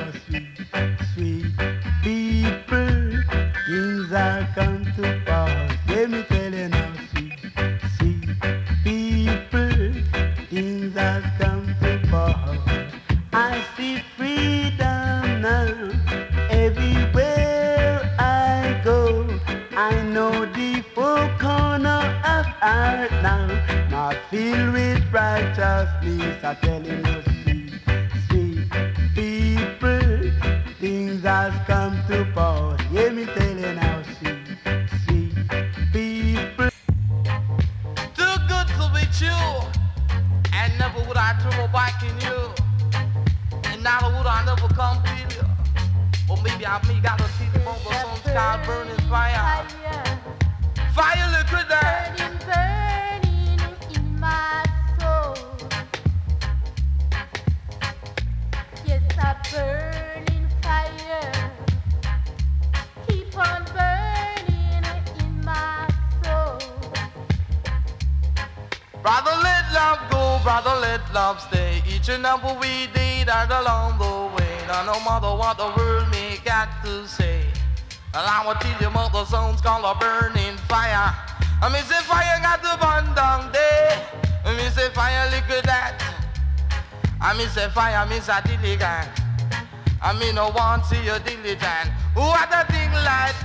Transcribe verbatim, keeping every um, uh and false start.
now, sweet, sweet people, things are come to pass. Let me tell you now, sweet, sweet people, things have come to pass. I see freedom now everywhere I go. I know the full corner of earth now, now filled with righteousness. I tell you now, sweet, sweet people, things have come to pass. Let me tell you now, sweet, sweet people. Too good to be true, and never would I trouble back in you, and neither would I never come feel you. Or maybe I may got a feeling of some sky burning fire, fire liquid that burning, burning in my soul. Yes, a burning fire, keep on burning in my soul. Brother, let love go, brother, let love stay. Each and every day that along the way. Now, no matter what the world may got to say, and I will tell you mother sounds called a burning fire. I mean say fire got to burn down there. I mean say fire liquid that. I mean say fire means a diligent. I mean no one see you diligent. What a thing like